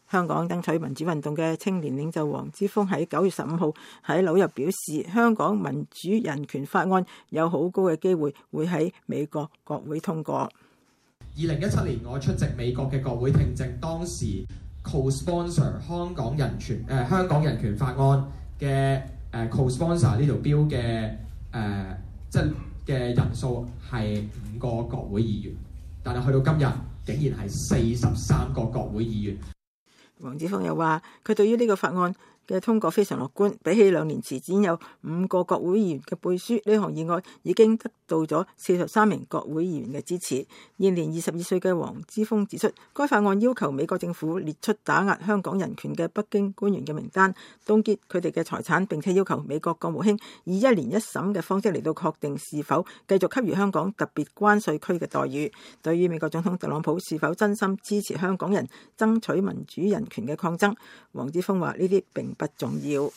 香港爭取民主運動嘅青年領袖黃之鋒喺9月15號喺紐約表示，香港民主人權法案有好高嘅機會會喺美國國會通過。 2017年我出席美國嘅國會聽證，當時 co-sponsor 香港人權法案嘅co-sponsor 呢條標嘅嘅人數係5個國會議員，但係去到今日竟然係43個國會議員。 黃之鋒又話，佢對於呢個法案嘅通過非常樂觀，比起2年前只有5個國會議員嘅背書，呢項議案已經得到咗43名國會議員嘅支持。現年22歲嘅黃之鋒指出，該法案要求美國政府列出打壓香港人權嘅北京官員嘅名單，凍結佢哋嘅財產，並且要求美國國務卿以1年1審嘅方式嚟到確定是否繼續給予香港特別關稅區嘅待遇。對於美國總統特朗普是否真心支持香港人爭取民主人權嘅抗爭，黃之鋒話呢啲並不重要。